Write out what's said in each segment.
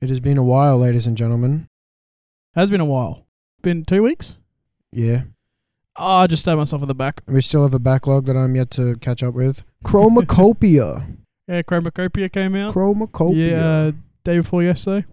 It has been a while, ladies and gentlemen. Has been a while. Been 2 weeks? Yeah. Oh, I just stabbed myself in the back. We still have a backlog that I'm yet to catch up with. Chromacopia. Yeah, Chromacopia came out. Chromacopia. Yeah, day before yesterday.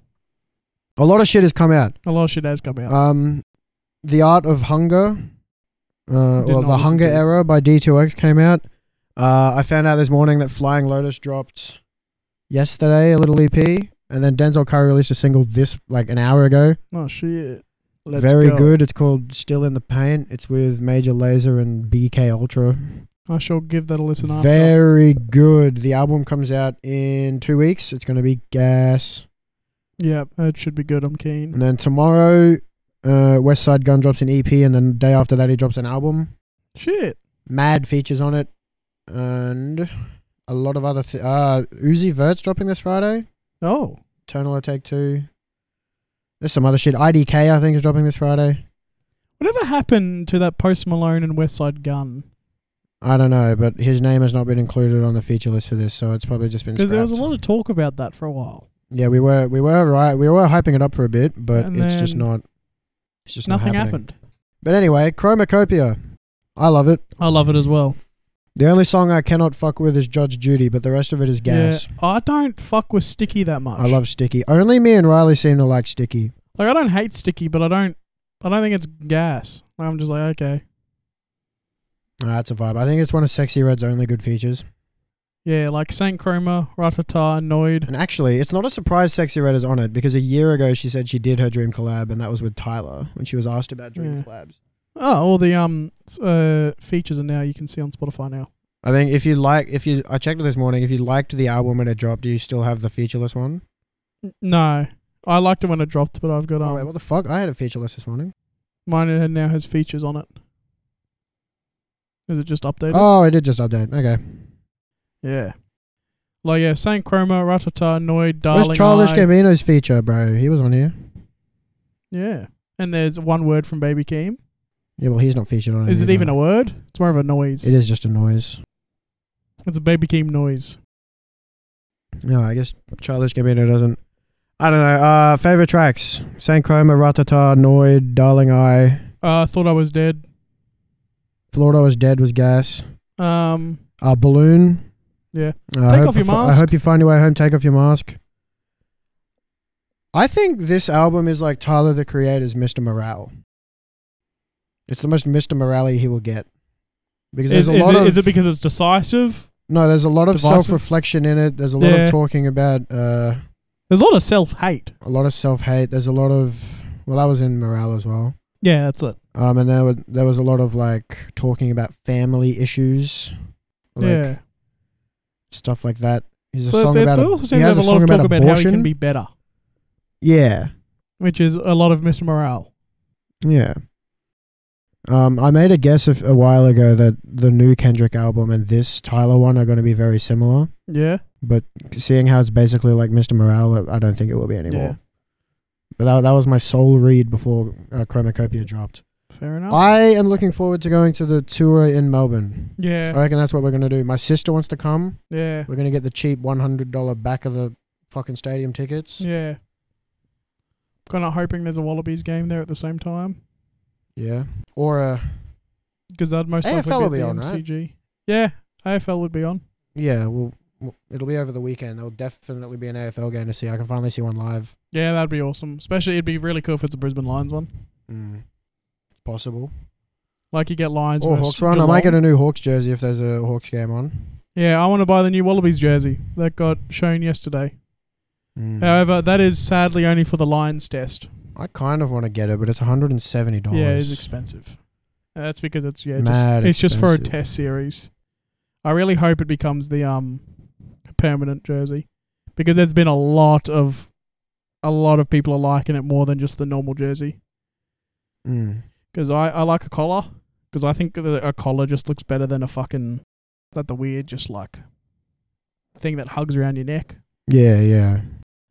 A lot of shit has come out. A lot of shit has come out. The Art of Hunger, not The listen Hunger to it. Era by D2X came out. I found out this morning that Flying Lotus dropped yesterday, a little EP, and then Denzel Curry released a single an hour ago. Oh, shit. Let's Very go. good. It's called Still in the Paint. It's with Major Lazer and BK Ultra. I shall give that a listen after. Very good. The album comes out in 2 weeks. It's going to be gas. Yeah, it should be good. I'm keen. And then tomorrow, West Side Gun drops an EP, and then the day after that, he drops an album. Shit. Mad features on it. And a lot of other... Uzi Vert's dropping this Friday. Oh. Tonal Take 2. There's some other shit. IDK, I think, is dropping this Friday. Whatever happened to that Post Malone and West Side Gun? I don't know, but his name has not been included on the feature list for this, so it's probably just been Because there was a scrapped. lot of talk about that for a while. Yeah, we were hyping it up for a bit, but And it's just then not. It's just Nothing not happening. happened. But anyway, Chromacopia, I love it. I love it as well. The only song I cannot fuck with is Judge Judy, but the rest of it is gas. Yeah, I don't fuck with Sticky that much. I love Sticky. Only me and Riley seem to like Sticky. Like, I don't hate Sticky, but I don't think it's gas. I'm just like, okay. That's a vibe. I think it's one of Sexy Red's only good features. Yeah, like Saint Chroma, Ratata, Noid. And actually, it's not a surprise Sexy Red is on it, because a year ago she said she did her dream collab, and that was with Tyler when she was asked about dream collabs. Oh, all the features are now you can see on Spotify now. I think I checked it this morning. If you liked the album when it dropped, do you still have the featureless one? No, I liked it when it dropped, but I've got Oh wait, what the fuck? I had a featureless this morning. mine now has features on it. Is it just updated? Oh, it did just update. Okay. Yeah. Like, yeah, Saint Chroma, Ratata, Noid, Darling Where's Childish Eye. Gambino's feature, bro? He was on here. Yeah. And there's one word from Baby Keem. Yeah, well, he's not featured on it. Is it either. even a word? It's more of a noise. It is just a noise. It's a Baby Keem noise. No, I guess Childish Gambino doesn't. I don't know. Favorite tracks: Saint Chroma, Ratata, Noid, Darling Eye. Thought I Was Dead. Florida Was Dead was gas. Balloon. Yeah. I Off Your Mask. I hope you find your way home. Take off your mask. I think this album is like Tyler the Creator's Mr. Morale. It's the most Mr. Morale he will get. Because there's Is it because it's decisive? No, there's a lot of Divisive? self-reflection in it. There's a lot of talking about There's a lot of self-hate. a lot of self-hate. There's a lot of... Well, that was in Morale as well. Yeah, that's it. And there was a lot of like talking about family issues. Like, stuff like that. He's a So song it about... also seems he to has have a a lot song of talk about how he abortion. can be better, Yeah. which is a lot of Mr. Morale. Yeah. I made a guess a while ago that the new Kendrick album and this Tyler one are going to be very similar. Yeah. But seeing how it's basically like Mr. Morale, I don't think it will be anymore. Yeah. But that was my sole read before Chromacopia dropped. Fair enough. I am looking forward to going to the tour in Melbourne. I Yeah. reckon that's what we're going to do. My sister wants to come. Yeah. We're going to get the cheap $100 back of the fucking stadium tickets. Yeah. Kind of hoping there's a Wallabies game there at the same time. Yeah. Or Because that'd most likely AFL will be be at on, the right? MCG. Yeah. AFL would be on. yeah, well, it'll be over the weekend. There'll definitely be an AFL game to see. I can finally see one live. Yeah, that'd be awesome. Especially, it'd be really cool if it's a Brisbane Lions one. It's possible. Like, you get Lions Or versus Hawks one. I Geelong. might get a new Hawks jersey if there's a Hawks game on. Yeah, I want to buy the new Wallabies jersey that got shown yesterday. Mm. However, that is sadly only for the Lions test. I kind of want to get it, but it's $170. Yeah, it's expensive. That's because it's Mad it's just for a expensive. test series. I really hope it becomes the permanent jersey, because there's been a lot of people are liking it more than just the normal jersey. Because I like a collar, because I think a collar just looks better than a fucking the weird just like thing that hugs around your neck. Yeah.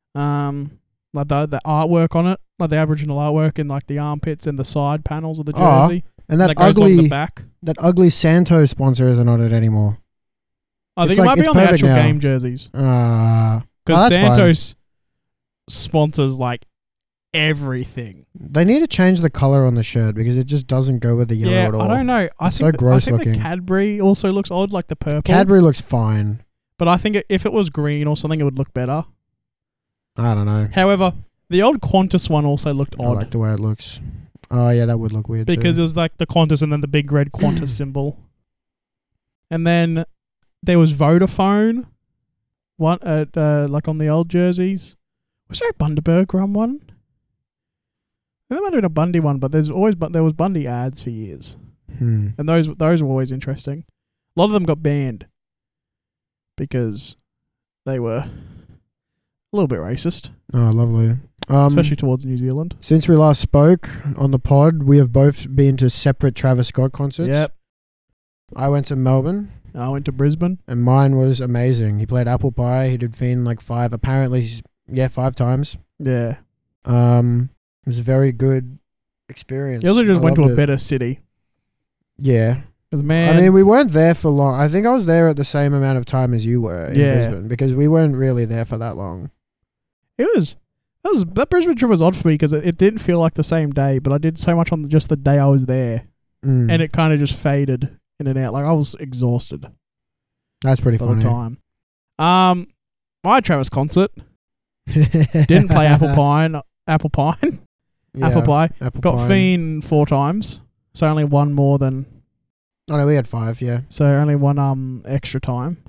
Like the artwork on it, like the Aboriginal artwork in like the armpits and the side panels of the Oh, jersey. And that goes along the ugly, back. that ugly Santo sponsor isn't on it anymore. I think It's it like- might be it's on the perfect actual now. game jerseys. Well, Because that's fine. sponsors like everything. They need to change the color on the shirt because it just doesn't go with the yellow Yeah, at all. I don't know. I It's think so gross I think looking. the Cadbury also looks odd, like the purple. Cadbury looks fine. But I think if it was green or something, it would look better. I don't know. However, the old Qantas one also looked I odd like the way it looks. Oh yeah, that would look weird because too. it was like the Qantas and then the big red Qantas symbol. And then there was Vodafone, one like on the old jerseys. Was there a Bundaberg rum one? There might have been a Bundy one, but there was Bundy ads for years, and those were always interesting. A lot of them got banned because they were a little bit racist, Oh, lovely. especially towards New Zealand. Since we last spoke on the pod, we have both been to separate Travis Scott concerts. Yep. I went to Melbourne, I went to Brisbane. and mine was amazing. He played Apple Pie. He did Fiend like 5 times. Yeah. It was a very good experience. You also just I went to loved a it. better city. Yeah. Because, man, I mean, we weren't there for long. I think I was there at the same amount of time as you were in Yeah. Brisbane because we weren't really there for that long. that Brisbane trip was odd for me because it didn't feel like the same day, but I did so much on just the day I was there, Mm. and it kind of just faded in and out. Like I was exhausted That's pretty by funny. the time. My Travis concert didn't play Apple Pie. Apple Pie. Yeah, Apple Pie. Apple Got Pie. Fiend 4 times, so only one more than. Oh no, we had 5. Yeah. So only one extra time,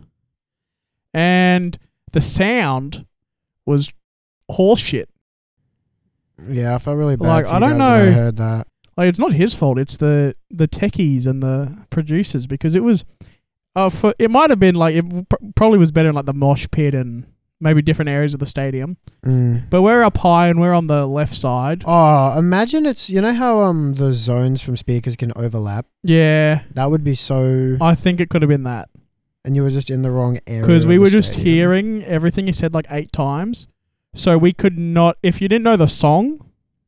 and the sound was horse shit. Yeah, I felt really bad. Like, for I you don't guys when I know. heard that. Like it's not his fault. It's the techies and the producers because it was. It might have been like it probably was better in like the mosh pit and maybe different areas of the stadium. Mm. But we're up high and we're on the left side. Oh, imagine it's how the zones from speakers can overlap. Yeah, That would be so. I think it could have been that And you were just in the wrong area. because we of the were just stadium. hearing everything he said like 8 times, so we could not. If you didn't know the song,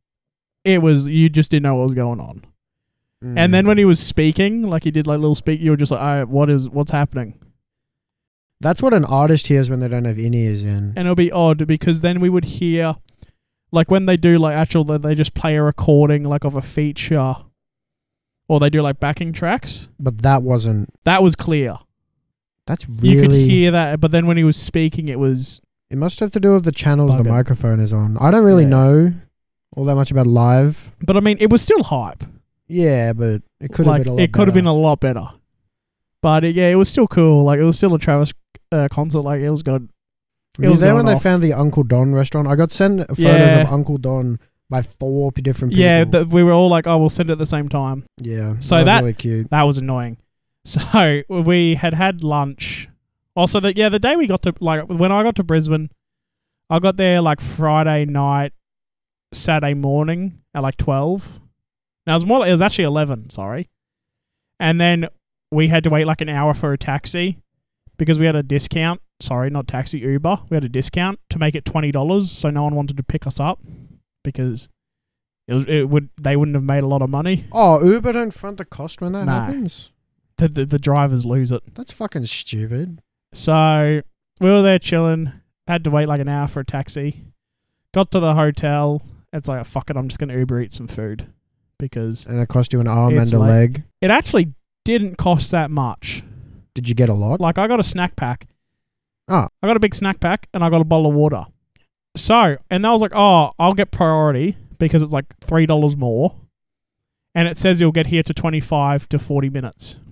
you just didn't know what was going on. Mm. And then when he was speaking, like he did like little speak, you were just like, what's happening? That's what an artist hears when they don't have in-ears in. And it'll be odd because then we would hear, like when they do like they just play a recording like of a feature, or they do like backing tracks. But that wasn't. That was clear. That's You could really. hear that, but then when he was speaking, it was It must have to do with the channels the Bugger. microphone is on. I don't really Yeah. know all that much about live. But I mean, it was still hype. Yeah, but it could have Like been a lot it could have better. been a lot better. But it was still cool. Like it was still a Travis concert. Like it was good. Were it you was there when going they off. found the Uncle Don restaurant? I got sent photos Yeah. of Uncle Don by 4 different people. Yeah, we were all like, "Oh, we'll send it at the same time." Yeah. So was that- really cute. That was annoying. So we had lunch. Also, the day we got to when I got to Brisbane, I got there like Friday night, Saturday morning at like 12. Now it was actually 11. Sorry, and then we had to wait like an hour for a taxi because we had a discount. Sorry, not taxi, Uber. We had a discount to make it $20, so no one wanted to pick us up because they wouldn't have made a lot of money. Oh, Uber don't front the cost when that Nah. happens? The drivers lose it. That's fucking stupid. So we were there chilling. Had to wait like an hour for a taxi. Got to the hotel. It's like, fuck it, I'm just going to Uber eat some food because And it cost you an arm It's and a like- leg. it actually didn't cost that much. Did you get a lot? Like I got a snack pack. Oh. I got a big snack pack and I got a bottle of water. So, and I was like, oh, I'll get priority because it's like $3 more. And it says you'll get here to 25 to 40 minutes.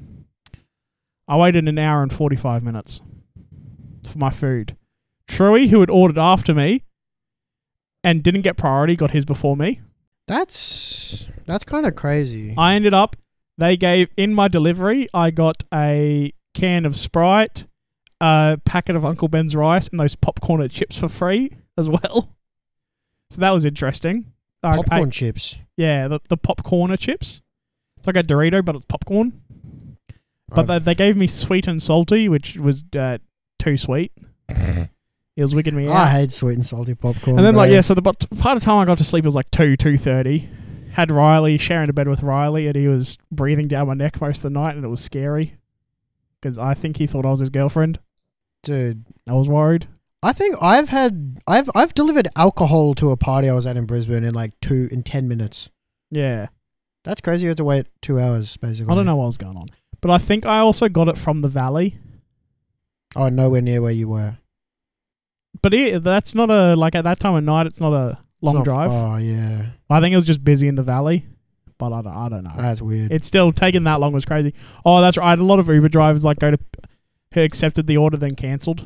I waited an hour and 45 minutes for my food. Truey, who had ordered after me and didn't get priority, got his before me. That's kind of crazy. I ended up, they gave, in my delivery, I got a can of Sprite, a packet of Uncle Ben's rice, and those popcorn and chips for free as well. So that was interesting. Popcorn chips. Yeah, the popcorner chips. It's like a Dorito, but it's popcorn. But they gave me sweet and salty, which was too sweet. It was wigging me out. I hate sweet and salty popcorn. And then, bro. so part of the time I got to sleep was like 2:30. Had Riley, sharing a bed with Riley, and he was breathing down my neck most of the night, and it was scary. Because I think he thought I was his girlfriend. Dude, I was worried. I think I've delivered alcohol to a party I was at in Brisbane in 10 minutes. Yeah. That's crazy. You had to wait 2 hours basically. I don't know what was going on. But I think I also got it from the Valley. Oh, nowhere near where you were. But that's not at that time of night, it's not a long drive. Oh, yeah. I think it was just busy in the Valley. But I don't know. That's weird. It's still taking that long was crazy. Oh, that's right. I had a lot of Uber drivers who accepted the order then cancelled.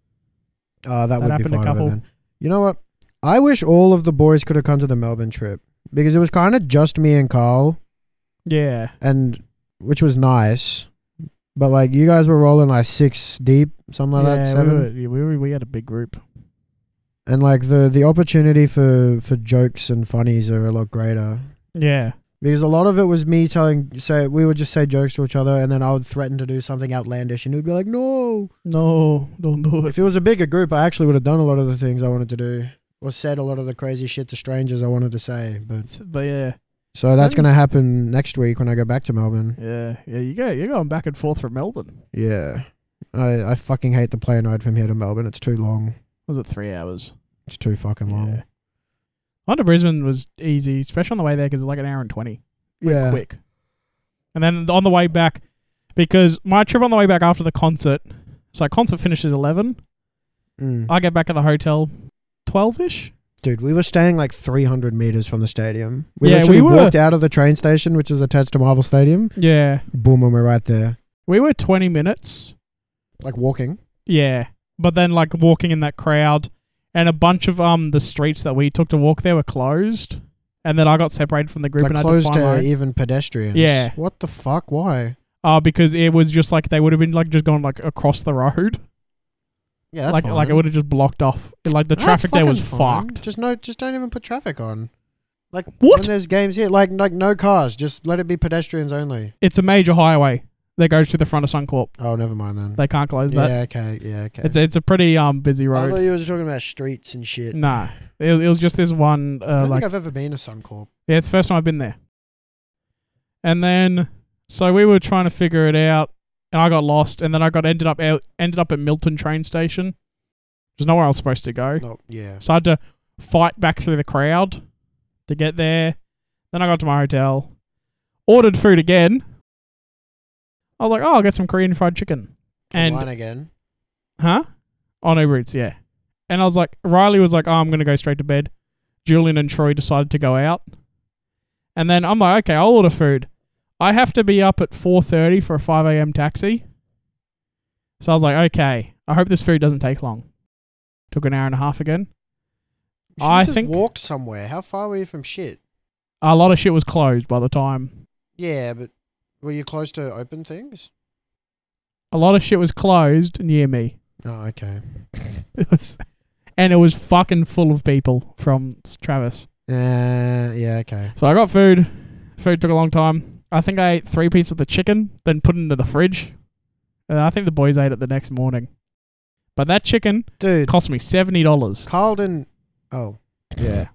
Oh, that would be happened a part of it couple. then. You know what? I wish all of the boys could have come to the Melbourne trip because it was kind of just me and Carl, Yeah. and which was nice. But like you guys were rolling like 6 deep, something like that, 7. We had a big group. And like the opportunity for jokes and funnies are a lot greater. Yeah. Because a lot of it was me we would just say jokes to each other, and then I would threaten to do something outlandish, and he'd be like, "No, No, don't do it. If it was a bigger group, I actually would have done a lot of the things I wanted to do, or said a lot of the crazy shit to strangers I wanted to say." But yeah. So that's gonna happen next week when I go back to Melbourne. Yeah. You're going back and forth from Melbourne. Yeah, I fucking hate the plane ride from here to Melbourne. It's too long. Was it 3 hours? It's too fucking long. Yeah. On to Brisbane was easy, especially on the way there because it's like an hour and 20. Yeah. Quick. And then on the way back, because my trip on the way back after the concert, so concert finishes 11. I get back at the hotel 12-ish. Dude, we were staying like 300 meters from the stadium. We walked out of the train station, which is attached to Marvel Stadium. Yeah. Boom, and we're right there. We were 20 minutes. Like walking. Yeah. But then like walking in that crowd, and a bunch of the streets that we took to walk there were closed. And then I got separated from the group and closed had to find even pedestrians. Yeah. What the fuck? Why? Because it was just like they would have been like just going like across the road. Yeah, that's like it would have just blocked off. Like the traffic there was fucked. Just don't even put traffic on. Like what? When there's games here, like no cars. Just let it be pedestrians only. It's a major highway that goes to the front of Suncorp. Oh, never mind then. They can't close that. Yeah, okay. It's a pretty busy I road. thought you were just talking about streets and shit. Nah, it was just this one. I don't think I've ever been to Suncorp. Yeah, it's the first time I've been there. And then, so we were trying to figure it out, and I got lost, and then I ended up at Milton train station. There's nowhere I was supposed to go. Oh, yeah. So I had to fight back through the crowd to get there. Then I got to my hotel, ordered food again. I was like, I'll get some Korean fried chicken. And Online again. Huh? On Uber Eats, yeah. And I was like, Riley was like, I'm going to go straight to bed. Julian and Troy decided to go out. And then I'm like, okay, I'll order food. I have to be up at 4:30 for a 5 a.m. taxi. So I was like, okay, I hope this food doesn't take long. Took an hour and a half again. I think walked somewhere. How far were you from shit? A lot of shit was closed by the time. Yeah, but were you close to open things? A lot of shit was closed near me. Oh, okay. And it was fucking full of people from Travis. Yeah, okay. So I got food. Food took a long time. I think I ate 3 pieces of the chicken, then put it into the fridge. And I think the boys ate it the next morning. But that chicken cost me $70. Carl didn't... Oh. Yeah.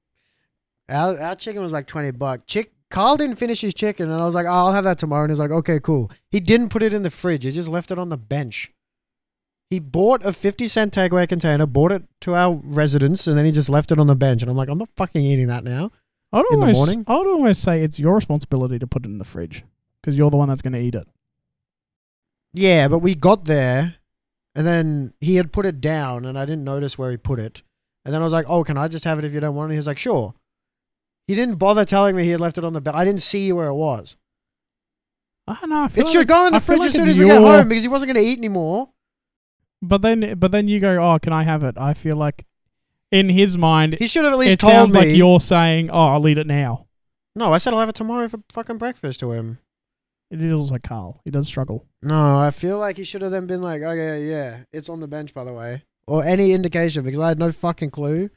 Our chicken was like $20. Carl didn't finish his chicken, and I was like, oh, I'll have that tomorrow. And he's like, okay, cool. He didn't put it in the fridge. He just left it on the bench. He bought a 50-cent takeaway container, brought it to our residence, and then he just left it on the bench. And I'm like, I'm not fucking eating that now. In the morning? I would almost say it's your responsibility to put it in the fridge because you're the one that's going to eat it. Yeah, but we got there, and then he had put it down, and I didn't notice where he put it. And then I was like, oh, can I just have it if you don't want it? He was like, sure. He didn't bother telling me he had left it on the bench. I didn't see where it was. I don't know. It should go in the fridge as soon as we get home because he wasn't going to eat anymore. But then you go, oh, can I have it? I feel like in his mind, he should have at least told me. It sounds like you're saying, oh, I'll eat it now. No, I said I'll have it tomorrow for fucking breakfast to him. It is like Carl. He does struggle. No, I feel like he should have then been like, okay, yeah, it's on the bench, by the way. Or any indication, because I had no fucking clue.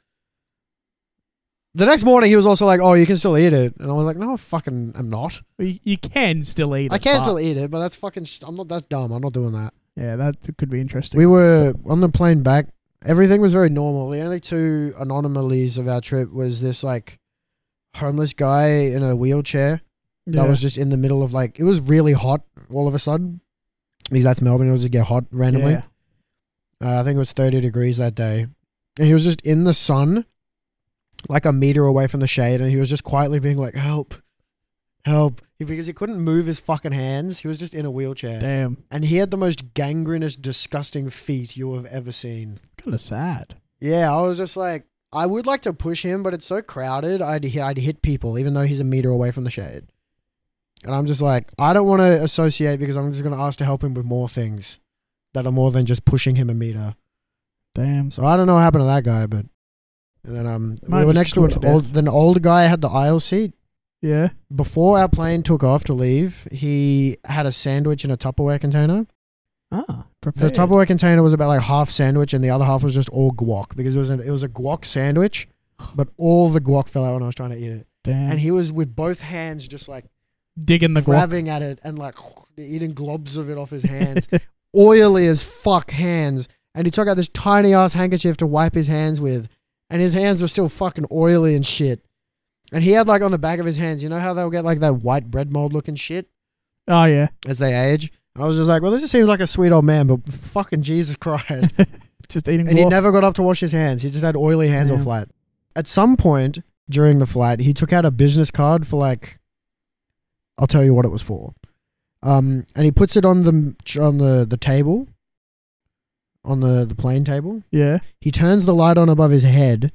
The next morning, he was also like, oh, you can still eat it. And I was like, no, I'm not. You can still eat it. I can still eat it, but that's fucking... I'm not that dumb. I'm not doing that. Yeah, that could be interesting. We were on the plane back. Everything was very normal. The only 2 anomalies of our trip was this, like, homeless guy in a wheelchair that was just in the middle of, like... It was really hot all of a sudden. Because that's Melbourne. It was just get hot randomly. Yeah. I think it was 30 degrees that day. And he was just in the sun, like a meter away from the shade, and he was just quietly being like, help, help. Because he couldn't move his fucking hands. He was just in a wheelchair. Damn. And he had the most gangrenous, disgusting feet you have ever seen. Kind of sad. Yeah, I was just like, I would like to push him, but it's so crowded, I'd hit people, even though he's a meter away from the shade. And I'm just like, I don't want to associate because I'm just going to ask to help him with more things that are more than just pushing him a meter. Damn. So I don't know what happened to that guy, but... And then Might we were just next to cool to an old guy had the aisle seat. Yeah. Before our plane took off to leave, he had a sandwich in a Tupperware container. Ah, The prepared. Tupperware container was about like half sandwich and the other half was just all guac because it was a guac sandwich, but all the guac fell out when I was trying to eat it. Damn. And he was with both hands just like digging the guac. grabbing at it and like eating globs of it off his hands. Oily as fuck hands. And he took out this tiny ass handkerchief to wipe his hands with. And his hands were still fucking oily and shit. And he had like on the back of his hands, you know how they'll get like that white bread mold looking shit Oh, yeah. as they age? And I was just like, well, this just seems like a sweet old man, but fucking Jesus Christ. Just eating And he guac. never got up to wash his hands. He just had oily hands on Damn. flight. At some point during the flight, he took out a business card for like, I'll tell you what it was for. And he puts it on the table, on the plane table. Yeah. He turns the light on above his head.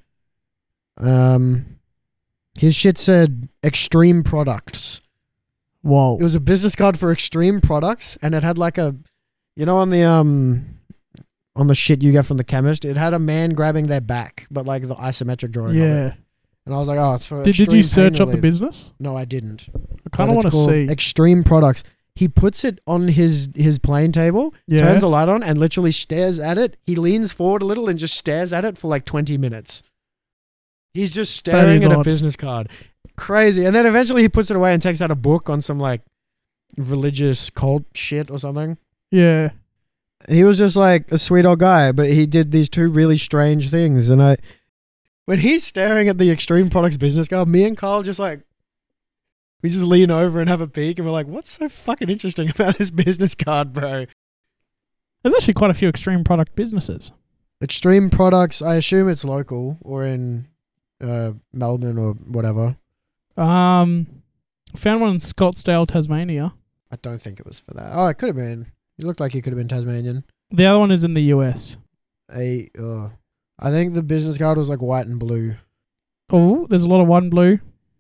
His shit said Extreme Products. Whoa. It was a business card for Extreme Products, and it had like a, you know, on the shit you get from the chemist, it had a man grabbing their back, but like the isometric drawing of it. Yeah. And I was like, oh, it's for Did Extreme you search pain up the relief. business? No, I didn't. I kind of But want it's to called see. Extreme Products. He puts it on his plane table, Yeah. turns the light on, and literally stares at it. He leans forward a little and just stares at it for like 20 minutes. He's just staring is at a odd. business card. Crazy. And then eventually he puts it away and takes out a book on some like religious cult shit or something. Yeah. He was just like a sweet old guy, but he did these two really strange things. And when he's staring at the Extreme Products business card, me and Carl just like, we just lean over and have a peek and we're like, what's so fucking interesting about this business card, bro? There's actually quite a few extreme product businesses. Extreme Products, I assume it's local or in Melbourne or whatever. Found one in Scottsdale, Tasmania. I don't think it was for that. Oh, it could have been. You looked like you could have been Tasmanian. The other one is in the US. I think the business card was like white and blue. Oh, there's a lot of white and blue.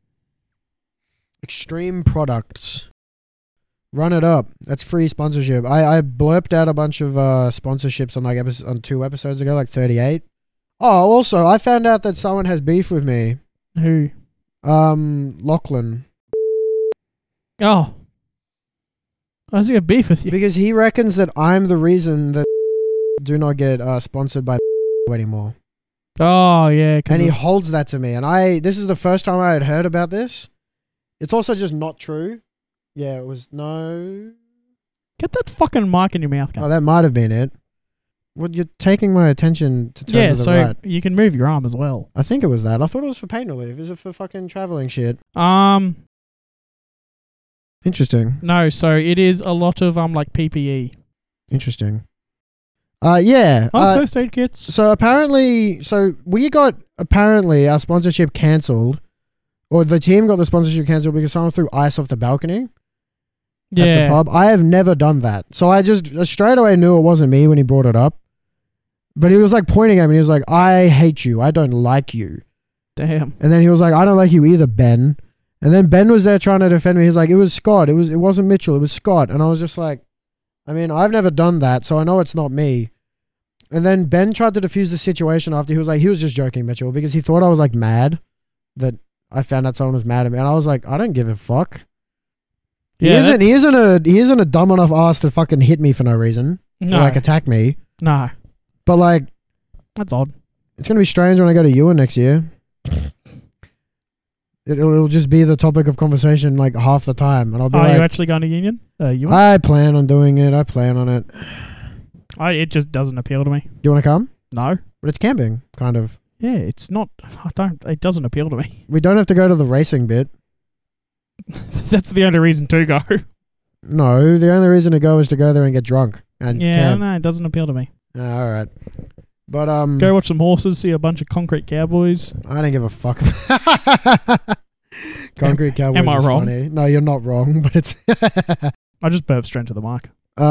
Extreme Products. Run it up. That's free sponsorship. I blurped out a bunch of sponsorships on like on 2 episodes ago, like 38. Oh, also, I found out that someone has beef with me. Who? Lachlan. Oh. I was going to beef with you. Because he reckons that I'm the reason that do not get sponsored by anymore. Oh, yeah. And he holds that to me. And this is the first time I had heard about this. It's also just not true. Yeah, it was no. Get that fucking mic in your mouth, Oh, guy. that might have been it. Well, you're taking my attention to turn Yeah, to the so right. you can move your arm as well. I think it was that. I thought it was for pain relief. Is it for fucking traveling shit? Interesting. No, so it is a lot of like PPE. Interesting. Yeah. First aid kits. So we got our sponsorship cancelled, or the team got the sponsorship cancelled because someone threw ice off the balcony at the Yeah. pub. I have never done that. So I just straight away knew it wasn't me when he brought it up. But he was like pointing at me. He was like, I hate you. I don't like you. Damn. And then he was like, I don't like you either, Ben. And then Ben was there trying to defend me. He's like, it was Scott. It wasn't Mitchell. It was Scott. And I was just like, I mean, I've never done that, so I know it's not me. And then Ben tried to defuse the situation after. He was just joking, Mitchell, because he thought I was like mad that I found out someone was mad at me. And I was like, I don't give a fuck. Yeah, he isn't a dumb enough ass to fucking hit me for no reason. No. Or like attack me. No. But like, That's odd. it's going to be strange when I go to Ewan next year. It'll just be the topic of conversation like half the time. And I'll be Are like, you actually going to Union? You I plan on doing it. I plan on it. It just doesn't appeal to me. Do you want to come? No. But it's camping, kind of. Yeah, it's not. It doesn't appeal to me. We don't have to go to the racing bit. That's the only reason to go. No, the only reason to go is to go there and get drunk and Yeah, camp. no, it doesn't appeal to me. All right. But Go watch some horses, see a bunch of concrete cowboys. I don't give a fuck. Concrete Cowboys am I is wrong? funny. No, you're not wrong, but it's I just burped straight to the mic.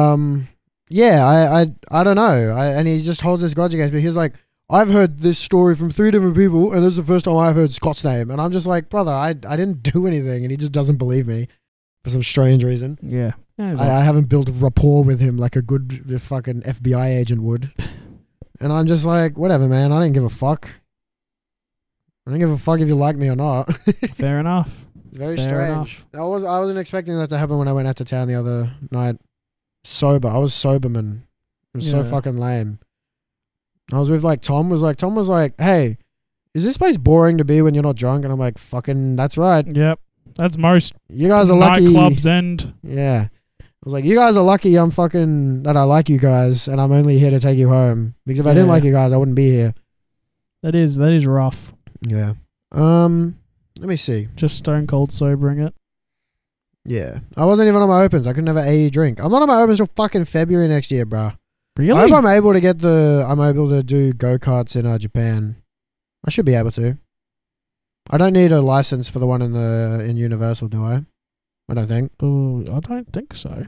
yeah, I don't know. And he just holds this grudge against me. He's like, I've heard this story from 3 different people, and this is the first time I've heard Scott's name. And I'm just like, brother, I didn't do anything, and he just doesn't believe me for some strange reason. Yeah. I haven't built rapport with him like a good fucking FBI agent would. And I'm just like, whatever, man. I didn't give a fuck. I don't give a fuck if you like me or not. Fair enough. Very Fair strange. enough. I wasn't expecting that to happen when I went out to town the other night. Sober. I was sober, man. It was so Yeah. fucking lame. I was with Tom was like, hey, is this place boring to be when you're not drunk? And I'm like, fucking, that's right. Yep. That's most You guys are lucky. nightclubs and Yeah. I was like, you guys are lucky that I like you guys and I'm only here to take you home. Because if I didn't Yeah. like you guys, I wouldn't be here. that is rough. Yeah. Let me see. Just stone cold sobering it. Yeah. I wasn't even on my opens. I could never AE drink. I'm not on my opens till fucking February next year, bro. Really? I hope I'm able to do go-karts in Japan. I should be able to. I don't need a license for the one in Universal, do I? I don't think. Oh, I don't think so.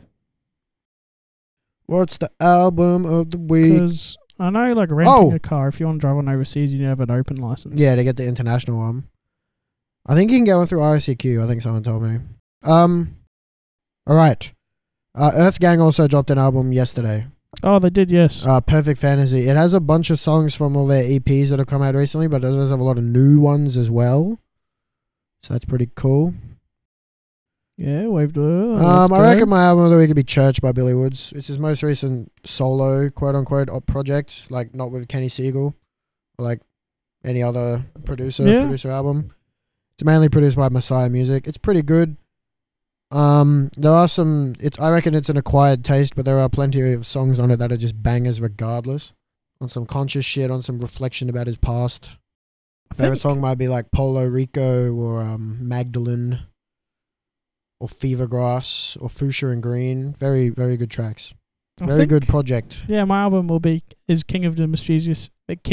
What's the album of the week? Because I know, like, renting a car, if you want to drive one overseas, you need to have an open license. Yeah, to get the international one. I think you can get one through RSCQ. I think someone told me. All right. Earth Gang also dropped an album yesterday. Oh, they did, yes. Perfect Fantasy. It has a bunch of songs from all their EPs that have come out recently, but it does have a lot of new ones as well. So that's pretty cool. Yeah, waved. I reckon my album of the week could be Church by Billy Woods. It's his most recent solo, quote-unquote, project, like not with Kenny Siegel or like any other producer album. It's mainly produced by Messiah Music. It's pretty good. There are some. I reckon it's an acquired taste, but there are plenty of songs on it that are just bangers regardless. On some conscious shit, on some reflection about his past. Favorite song might be like Polo Rico or Magdalene or Fever Grass or Fuchsia and Green. Very, very good tracks. Very good project. Yeah, my album is King of the Mischievous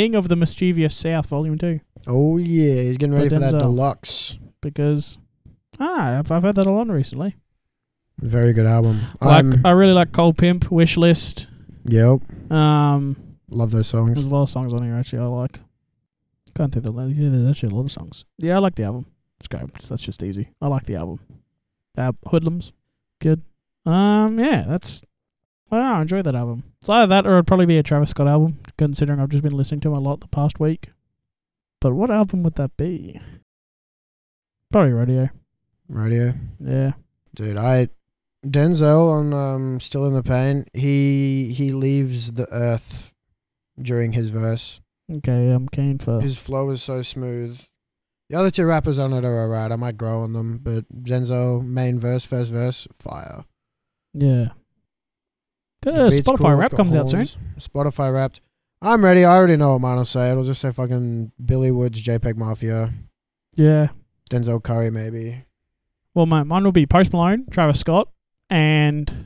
South Volume 2. Oh yeah, he's getting ready for that Denzel. deluxe. Because I've heard that a lot recently. Very good album. I really like Cold Pimp, Wishlist. Yep. Love Love those songs. There's a lot of songs on here actually I like. Can't think there's actually a lot of songs. Yeah, I like the album. Let's go. That's just easy. I like the album. Hoodlums, good. Yeah, I enjoy that album. It's either that or it'd probably be a Travis Scott album, considering I've just been listening to him a lot the past week. But what album would that be? Probably Radio. Yeah. Dude, Denzel on Still in the Pain, he leaves the earth during his verse. Okay, I'm keen for... His flow is so smooth. The other two rappers on it are alright. I might grow on them, but Denzel, main verse, first verse, fire. Yeah. The Good. beat's Spotify cool, Rap it's got comes out soon. horns. Spotify Wrapped. I'm ready. I already know what mine will say. It'll just say fucking Billy Woods, JPEG Mafia, Yeah. Denzel Curry maybe. Well, mine will be Post Malone, Travis Scott, and...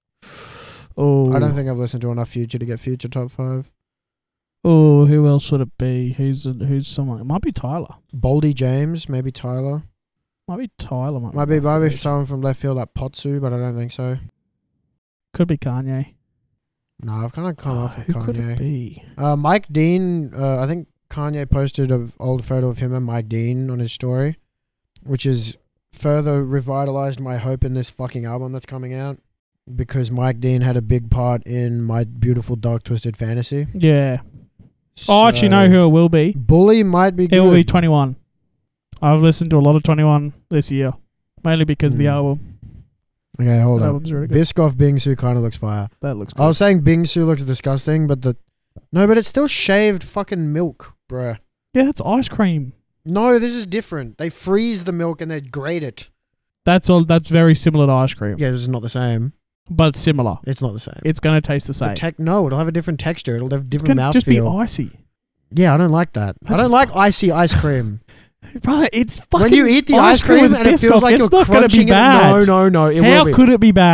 Oh, I don't think I've listened to enough Future to get Future top 5. Oh, who else would it be? Who's someone? It might be Tyler. Boldy James, maybe Tyler. Might be Tyler. Might be someone from left field like Potsu, but I don't think so. Could be Kanye. No, I've kind of come off with Who could it Kanye. be? Mike Dean, I think Kanye posted an old photo of him and Mike Dean on his story, which has further revitalized my hope in this fucking album that's coming out, because Mike Dean had a big part in My Beautiful Dark Twisted Fantasy. Yeah. I actually know who it will be. Bully might be good. It will be 21. I've listened to a lot of 21 this year, mainly because of the album. Okay, hold That on. album's really good. Biscoff Bingsu kind of looks fire. That looks good. I was saying Bingsu looks disgusting, but but it's still shaved fucking milk, bruh. Yeah, it's ice cream. No, this is different. They freeze the milk and they grate it. That's all. That's very similar to ice cream. Yeah, this is not the same. But similar. It's not the same. It's going to taste the same. No, it'll have a different texture. It'll have It's different going to just be mouthfeel. icy. Yeah, I don't like that. I don't like icy ice cream. Brother, it's fucking When you eat the ice cream with and it feels Biscoff, like you're it's not gonna crunching be it. bad. No. It How will be. could it be bad?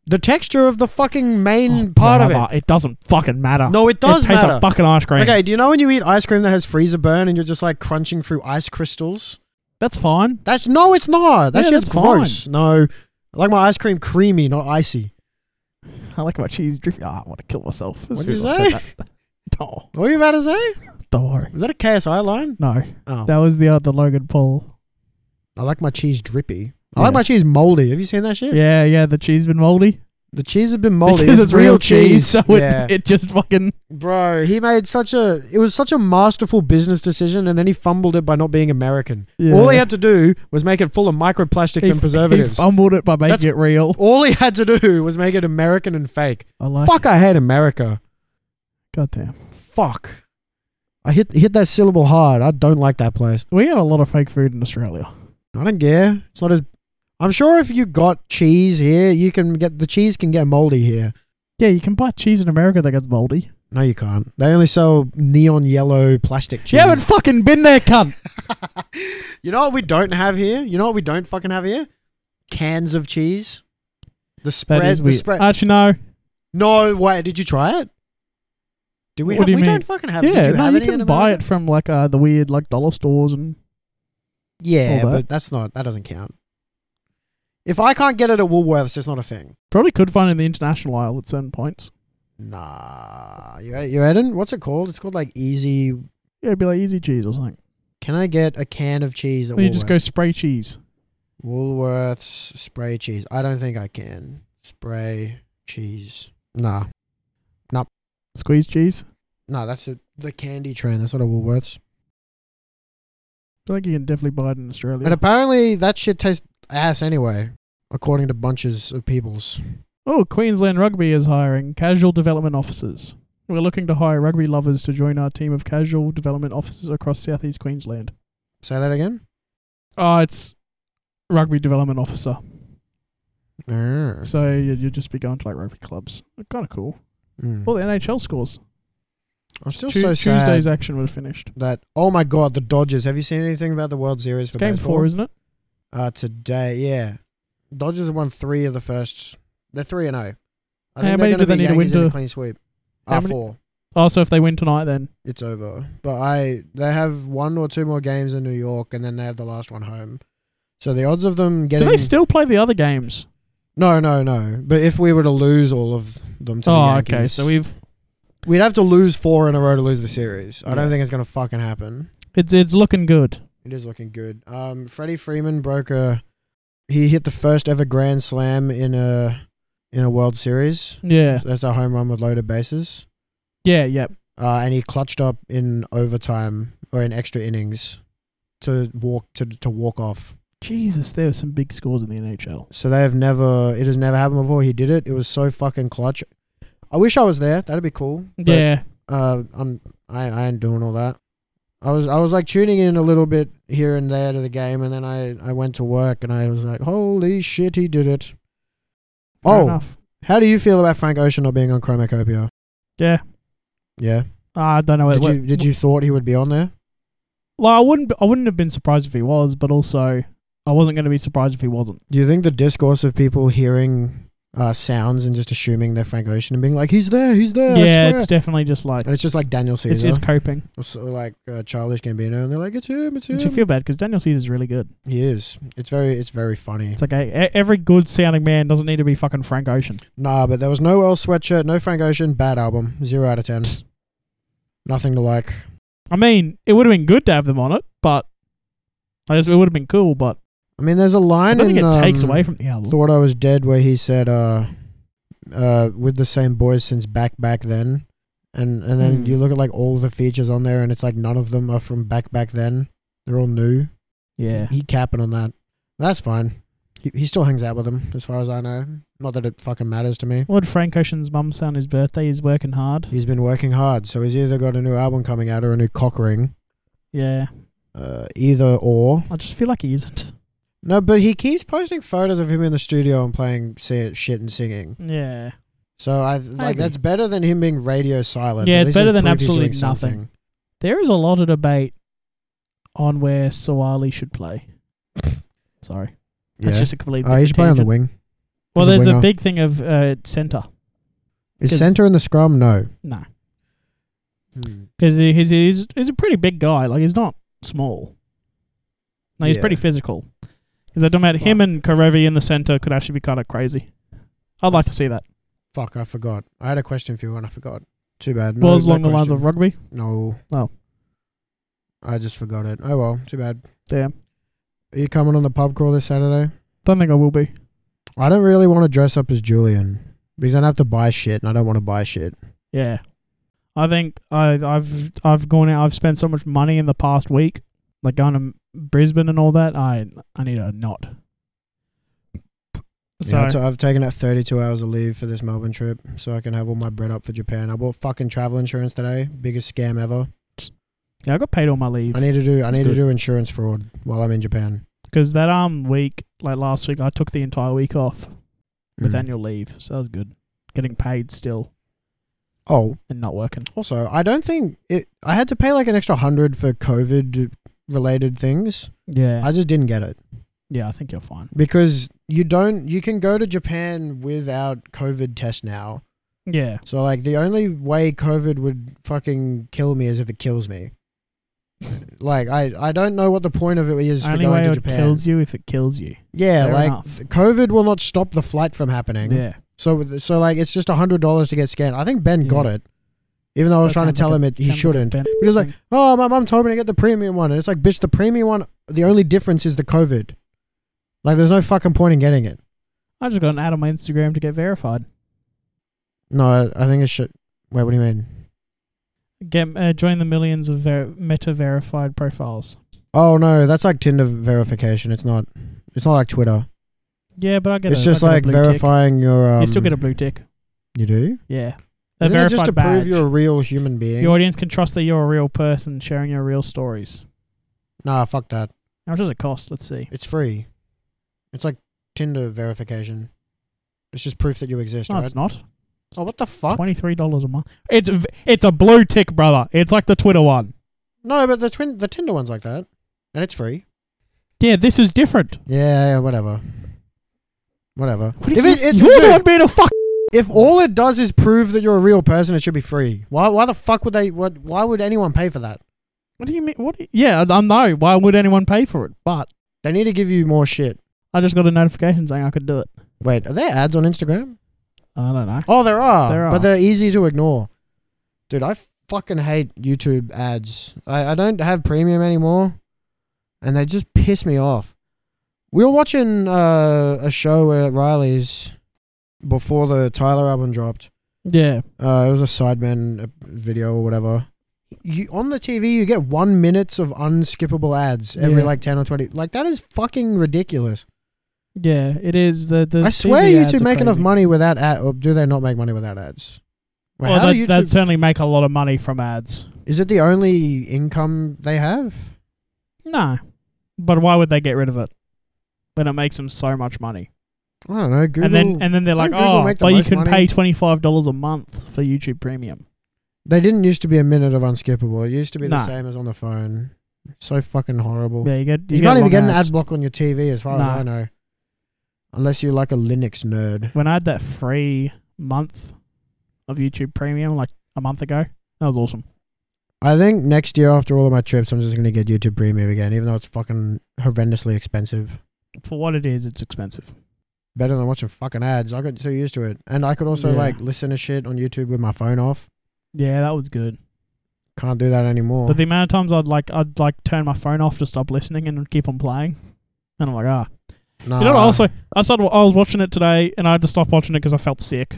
The texture of the fucking main Oh, part of brother, it doesn't fucking matter. it. No, it does it tastes matter. like fucking ice cream. Okay, do you know when you eat ice cream that has freezer burn and you're just like crunching through ice crystals? That's fine. No, it's not. That Yeah, shit's that's fine. gross. No, I like my ice cream creamy, not icy. I like my cheese drippy. I want to kill myself. as What'd soon you as I say? said that. Oh, What were you about to say? don't worry. Was that a KSI line? No, Oh, that was the Logan Paul. I like my cheese drippy. I Yeah. like my cheese moldy. Have you seen that shit? Yeah, the cheese been moldy. The cheese has been moldy. Because it's real cheese, so yeah. it just fucking... Bro, he made it was such a masterful business decision, and then he fumbled it by not being American. Yeah. All he had to do was make it full of microplastics and He preservatives. fumbled it by making That's- it real. All he had to do was make it American and fake. I like Fuck, I hate America. Goddamn. Fuck. I hit that syllable hard. I don't like that place. We have a lot of fake food in Australia. I don't care. It's not as... I'm sure if you got cheese here, the cheese can get moldy here. Yeah, you can buy cheese in America that gets moldy. No, you can't. They only sell neon yellow plastic cheese. You haven't fucking been there, cunt. You know what we don't have here? You know what we don't fucking have here? Cans of cheese. The That spread. is The weird. spread. Actually, no. No, wait. Did you try it? Do we? What do you we mean? don't fucking have. Yeah, did you no, have you any in can buy America? it from like the weird like dollar stores and... Yeah, all that. but that doesn't count. If I can't get it at Woolworths, it's not a thing. Probably could find it in the international aisle at certain points. Nah, you Eden? What's it called? It's called like Easy. Yeah, it'd be like easy cheese or something. Can I get a can of cheese at Or you Woolworths? just go spray cheese. Woolworths spray cheese. I don't think I can spray cheese. Nah, Squeeze cheese. no, that's the candy train. That's not a Woolworths. I feel like you can definitely buy it in Australia. And apparently that shit tastes ass anyway, according to bunches of peoples. Oh, Queensland Rugby is hiring casual development officers. We're looking to hire rugby lovers to join our team of casual development officers across southeast Queensland. Say that again. Oh, it's rugby development officer. Mm. So you'd just be going to like rugby clubs. Kind of cool. Mm. All the NHL scores. I'm still so sad Tuesday's action would have finished. that, oh my God, the Dodgers. Have you seen anything about the World Series for Game baseball? 4, isn't it? Today, yeah. Dodgers have won 3 of the first. They're 3-0. I How think many they're do going to they be need to Yankees win in a to- clean sweep. How many- 4. Oh, so if they win tonight, then It's over. But they have 1 or 2 more games in New York, and then they have the last one home. So the odds of them getting... do they still play the other games? No. But if we were to lose all of them to the Oh, Yankees... okay. So we'd have to lose 4 in a row to lose the series. I Yeah. don't think it's going to fucking happen. it's looking good. It is looking good. Freddie Freeman he hit the first ever grand slam in a World Series. Yeah. So that's a home run with loaded bases. Yeah. Yep. And he clutched up in overtime or in extra innings to walk off. Jesus, there were some big scores in the NHL. So it has never happened before. He did it. It was so fucking clutch. I wish I was there. That'd be cool. But, Yeah. I ain't doing all that. I was like tuning in a little bit here and there to the game, and then I went to work and I was like, holy shit, he did it. Fair enough. How do you feel about Frank Ocean not being on Chromacopia? Yeah. Yeah. I don't know. Did you thought he would be on there? Well, I wouldn't have been surprised if he was, but also I wasn't going to be surprised if he wasn't. Do you think the discourse of people hearing sounds and just assuming they're Frank Ocean and being like, he's there, I Yeah, swear. it's definitely just like And it's just like Daniel Caesar. it's coping. Or so like Childish Gambino, and they're like, it's him. You feel bad because Daniel Caesar's really good. He is. It's very funny. It's like every good sounding man doesn't need to be fucking Frank Ocean. Nah, but there was no Earl Sweatshirt, no Frank Ocean, bad album. 0 out of 10. Nothing to like. I mean, it would have been good to have them on it, but I guess it would have been cool. But I mean, there's a I line don't in think it takes away from the album. Thought I Was Dead where he said, with the same boys since back then. And then you look at like all the features on there and it's like none of them are from back then. They're all new. Yeah. He capping on that. That's fine. He still hangs out with them as far as I know. Not that it fucking matters to me. What did Frank Ocean's mum say on his birthday? He's working hard. He's been working hard, so he's either got a new album coming out or a new cock ring. Yeah. Either or. I just feel like he isn't. No, but he keeps posting photos of him in the studio and playing shit and singing. Yeah. So Maybe. that's better than him being radio silent. Yeah, At it's least better let's than prove he's absolutely doing something. nothing. There is a lot of debate on where Sawali should play. Sorry. That's Yeah. just a complete He should play on the tangent. wing. Well, He's a there's a winger. big thing of centre. Is 'cause- centre in the scrum? No. No. Hmm. Because he's a pretty big guy. Like, he's not small. No, he's Yeah. pretty physical. Because I don't know, him and Karevi in the centre could actually be kind of crazy. I'd like to see that. Fuck, I forgot. I had a question for you and I forgot. Too bad. Well, it's along the lines of rugby. No. Oh. I just forgot it. Oh well, too bad. Damn. Are you coming on the pub crawl this Saturday? Don't think I will be. I don't really want to dress up as Julian because I'd have to buy shit and I don't want to buy shit. Yeah. I think I've gone out. I've spent so much money in the past week, like going to Brisbane and all that. I need a knot. So Yeah, I've taken out 32 hours of leave for this Melbourne trip so I can have all my bread up for Japan. I bought fucking travel insurance today. Biggest scam ever. yeah, I got paid all my leave. I need to good. do insurance fraud while I'm in Japan. Because that week, like last week, I took the entire week off with Mm. annual leave, so that was good. Getting paid still Oh, and not working. also, I don't think it. I had to pay like an extra 100 for COVID related things. Yeah, I just didn't get it yeah, I think you're fine. because you can go to Japan without COVID test now. Yeah, So like the only way COVID would fucking kill me is if it kills me. Like I don't know what the point of it is for only going way to it Japan. kills you if it kills you. Yeah, Fair like enough. COVID will not stop the flight from happening. Yeah, So like it's just $100 to get scanned. I think Ben got Yeah. it, even though I was That trying to sounds tell like him a- he sounds like a shouldn't. Ben But he was like, thing. "Oh, my mum told me to get the premium one," and it's like, "Bitch, the premium one. The only difference is the COVID. Like, there's no fucking point in getting it." I just got an ad on my Instagram to get verified. No, I think it should. Wait, what do you mean? Get join the millions of Meta verified profiles. Oh no, that's like Tinder verification. It's not. It's not like Twitter. Yeah, but I get. It's I just get a like blue tick. verifying your. You still get a blue tick. You do? Yeah, a Isn't it just to verified prove badge. you're a real human being? The audience can trust that you're a real person sharing your real stories. Nah, fuck that. How much does it cost? Let's see. It's free. It's like Tinder verification. It's just proof that you exist, No, right? it's not. Oh, what the fuck? $23 a month. It's a blue tick, brother. It's like the Twitter one. No, but the Tinder one's like that, and it's free. Yeah, this is different. Yeah, whatever. Whatever. What If you're the one being a fuck. if all it does is prove that you're a real person, it should be free. Why the fuck would they? Why would anyone pay for that? What do you mean? Yeah, I know. Why would anyone pay for it? But They need to give you more shit. I just got a notification saying I could do it. Wait, are there ads on Instagram? I don't know. Oh, there are. There But are. they're easy to ignore. Dude, I fucking hate YouTube ads. I don't have premium anymore, and they just piss me off. We were watching a show at Riley's before the Tyler album dropped. Yeah. It was a Sidemen video or whatever. On the TV, you get 1 minute of unskippable ads every Yeah. like 10 or 20. Like, that is fucking ridiculous. Yeah, it is. The I swear TV ads YouTube are make enough crazy. money without ads. Or do they not make money without ads? Wait, Well, how do they'd YouTube, certainly make a lot of money from ads. is it the only income they have? No. But why would they get rid of it when it makes them so much money? I don't know. Google. And then they're like, Google oh, make the but you most can money? pay $25 a month for YouTube Premium. They didn't used to be a minute of unskippable. It used to be the Nah. same as on the phone. So fucking horrible. Yeah, you can't even long get an ads. ad block on your TV as far as Nah. I know. Unless you're like a Linux nerd. When I had that free month of YouTube Premium like a month ago, that was awesome. I think next year after all of my trips, I'm just going to get YouTube Premium again, even though it's fucking horrendously expensive. For what it is, it's expensive. Better than watching fucking ads. I got so used to it. And I could also Yeah. like listen to shit on YouTube with my phone off. Yeah, that was good. Can't do that anymore. But the amount of times I'd turn my phone off to stop listening and keep on playing, and I'm like, Nah. You know what? Also, I was watching it today, and I had to stop watching it because I felt sick.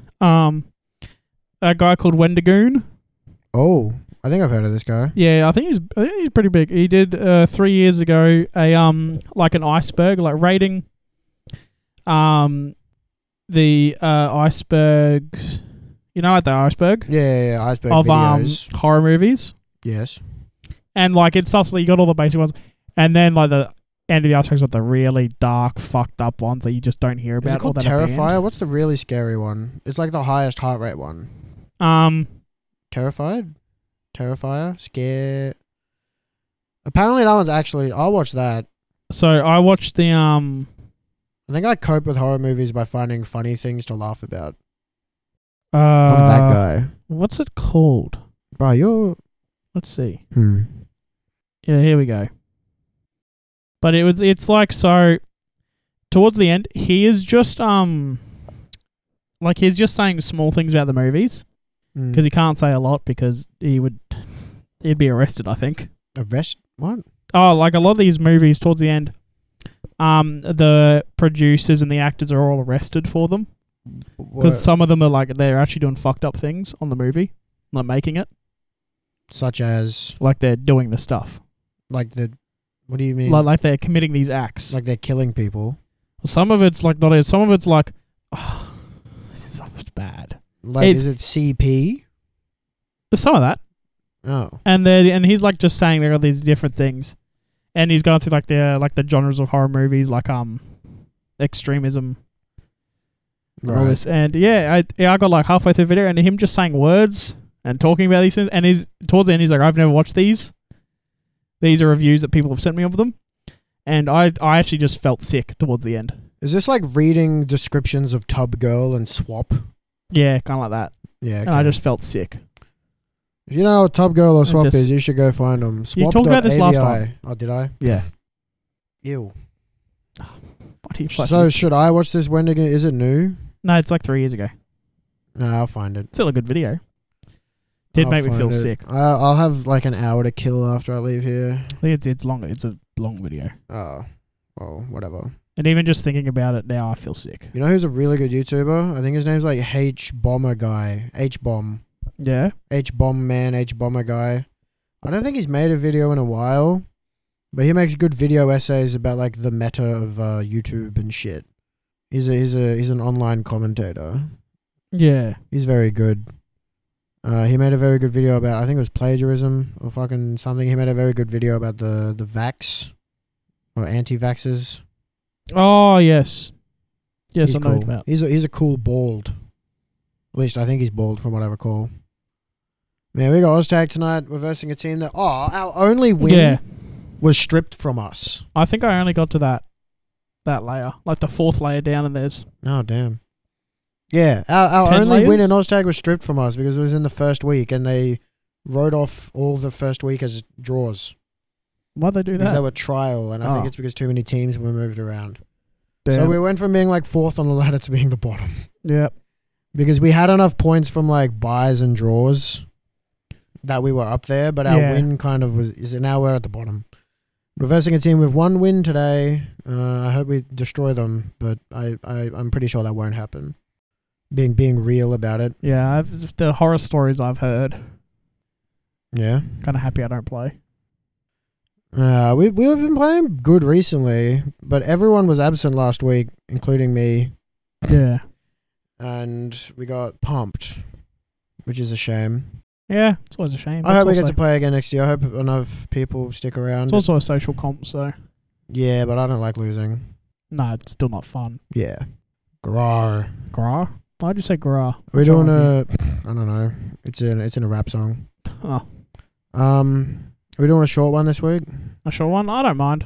A guy called Wendigoon. Oh, I think I've heard of this guy. Yeah, I think he's pretty big. He did 3 years ago a like an iceberg, like rating the icebergs. You know, like the iceberg Yeah, iceberg of videos. horror movies, Yes. and like it starts. You got all the basic ones, and then like the end of the icebergs are the really dark, fucked up ones that you just don't hear about. Is it called or that are banned. Terrifier? What's the really scary one? It's like the highest heart rate one. Terrified? Terrifier? Scare? Apparently that one's actually... I'll watch that. So I watched the I think I cope with horror movies by finding funny things to laugh about. I'm that guy. What's it called? Bro, you're... Let's see. Hmm. Yeah, here we go. But it's like, so towards the end, he is just like he's just saying small things about the movies because he can't say a lot because he'd be arrested, I think. Arrest? What? Oh, like a lot of these movies towards the end, the producers and the actors are all arrested for them because some of them are like they're actually doing fucked up things on the movie, not making it. Such as? Like they're doing the stuff. Like the... What do you mean? Like they're committing these acts. Like they're killing people? Some of it's like not. Some of it's like, oh, this is so much bad. Like, is it CP? There's some of that. Oh. And he's like just saying there are these different things, and he's going through like the genres of horror movies, like extremism, and all this. And I got like halfway through the video, and him just saying words and talking about these things. And he's towards the end, he's like, I've never watched these. These are reviews that people have sent me of them. And I actually just felt sick towards the end. Is this like reading descriptions of Tub Girl and Swap? Yeah, kind of like that. Yeah. Okay. And I just felt sick. If you don't know what Tub Girl or Swap is, you should go find them. You talked about this last time. Oh, did I? Yeah. Ew. What are you so should I watch this when again? Is it new? No, it's like 3 years ago. No, I'll find it. Still a good video. Did make me feel sick. I'll have like an hour to kill after I leave here. I think it's long. It's a long video. Oh, well, whatever. And even just thinking about it now, I feel sick. You know who's a really good YouTuber? I think his name's like H-Bomber Guy. H-Bomb. Yeah? H-Bomb Man, H-Bomber Guy. I don't think he's made a video in a while, but he makes good video essays about like the meta of YouTube and shit. He's an online commentator. Yeah. He's very good. He made a very good video about, I think it was plagiarism or fucking something. He made a very good video about the vax or anti-vaxxers. Oh, yes. Yes, He's I know cool. about. He's a cool bald. At least I think he's bald from what I recall. Man, we got Oztag tonight. We're versing a team that, our only win was stripped from us. I think I only got to that layer. Like the 4th layer down and there's... Oh, damn. Yeah, our only win in Oztag was stripped from us because it was in the first week and they wrote off all the first week as draws. Why'd they do that? Because they were trial, and I think it's because too many teams were moved around. Damn. So we went from being like 4th on the ladder to being the bottom. Yeah. Because we had enough points from like buys and draws that we were up there, but our win kind of is now we're at the bottom. Reversing a team with 1 win today. I hope we destroy them, but I'm pretty sure that won't happen. Being real about it. Yeah, the horror stories I've heard. Yeah. Kind of happy I don't play. We've been playing good recently, but everyone was absent last week, including me. Yeah. And we got pumped, which is a shame. Yeah, it's always a shame. I hope we get to play again next year. I hope enough people stick around. It's also a social comp, so... Yeah, but I don't like losing. No, it's still not fun. Yeah. Grar. Grar? Why'd you say Grar? We're doing I don't know. It's in a rap song. Oh. Are we doing a short one this week? A short one? I don't mind.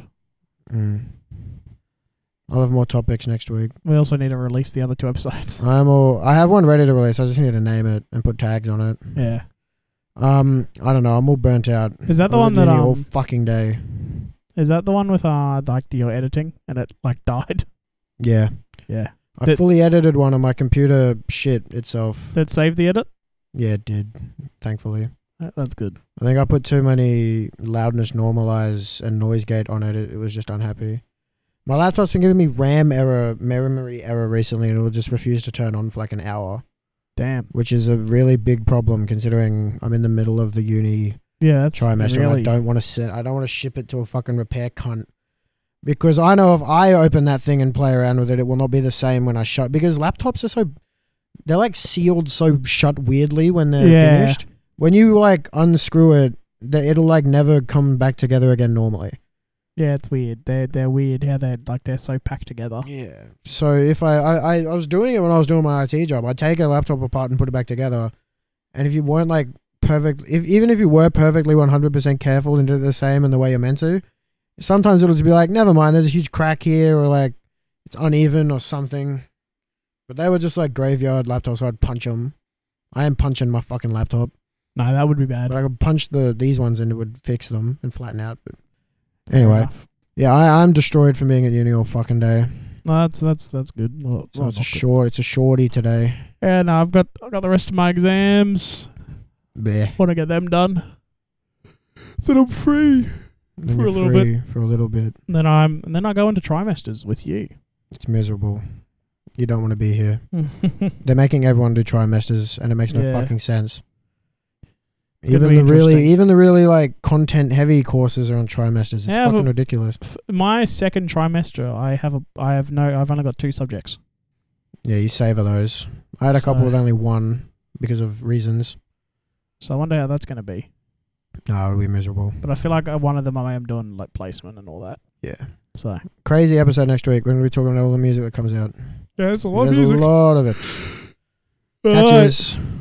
I'll have more topics next week. We also need to release the other 2 episodes. I have one ready to release. I just need to name it and put tags on it. Yeah. I don't know. I'm all burnt out. Is that the one that all fucking day? Is that the one with like your editing and it like died? Yeah. Yeah. I fully edited one on my computer shit itself. Did it save the edit? Yeah, it did. Thankfully. That's good. I think I put too many loudness normalize and noise gate on it. It was just unhappy. My laptop's been giving me memory error recently, and it will just refuse to turn on for like an hour. Damn. Which is a really big problem considering I'm in the middle of the uni trimester. Really... I don't want to ship it to a fucking repair cunt. Because I know if I open that thing and play around with it, it will not be the same when I shut. Because laptops are they're like sealed so shut weirdly when they're finished. When you like unscrew it, it'll like never come back together again normally. Yeah, it's weird. They're weird how they're so packed together. Yeah. So if I was doing it when I was doing my IT job, I'd take a laptop apart and put it back together. And if you weren't like even if you were perfectly 100% careful and did it the same in the way you're meant to, sometimes it'll just be like, never mind, there's a huge crack here, or like, it's uneven or something. But they were just like graveyard laptops, so I'd punch them. I am punching my fucking laptop. No, that would be bad. But I could punch these ones and it would fix them and flatten out. But Fair anyway, enough. yeah, I'm destroyed from being at uni all fucking day. No, that's good. Well, So it's a shorty today. Yeah, no, I've got the rest of my exams. Bleh. Want to get them done. Then I'm free. Then For a you're little free for a little bit. And then I go into trimesters with you. It's miserable. You don't want to be here. They're making everyone do trimesters, and it makes no Yeah. fucking sense. It's gonna Even be the interesting. even the really like content heavy courses are on trimesters. It's Yeah, fucking but- ridiculous. My second trimester, I've only got 2 subjects. Yeah, you savor those. I had a couple So- with only one because of reasons. So I wonder how that's going to be. Oh, it'll be miserable. But I feel like one of them I am doing like placement and all that. Yeah. So Crazy episode next week. We're going to be talking about all the music that comes out. yeah, it's a There's a lot of it. Alright. Catches.